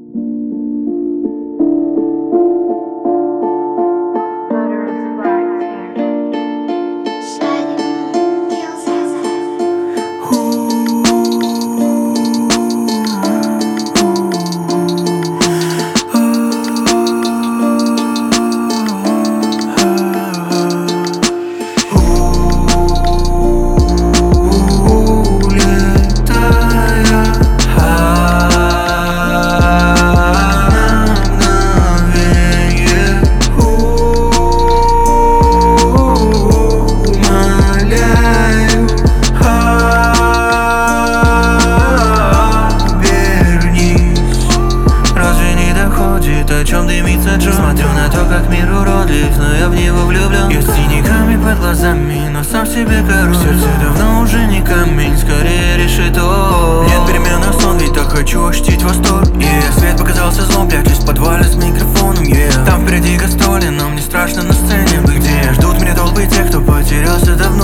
О чем дымится Джо? Смотрю на то, как мир уродлив, но я в него влюблен. Я с синяками под глазами, но сам себе король. Сердце давно уже не камень, скорее решето. Нет перемен сон, ведь так хочу ощутить восторг. Свет показался злом, прячусь в подвале с микрофоном. Там впереди гастроли, но мне страшно на сцене быть. Где ждут меня толпы тех, кто потерялся давно.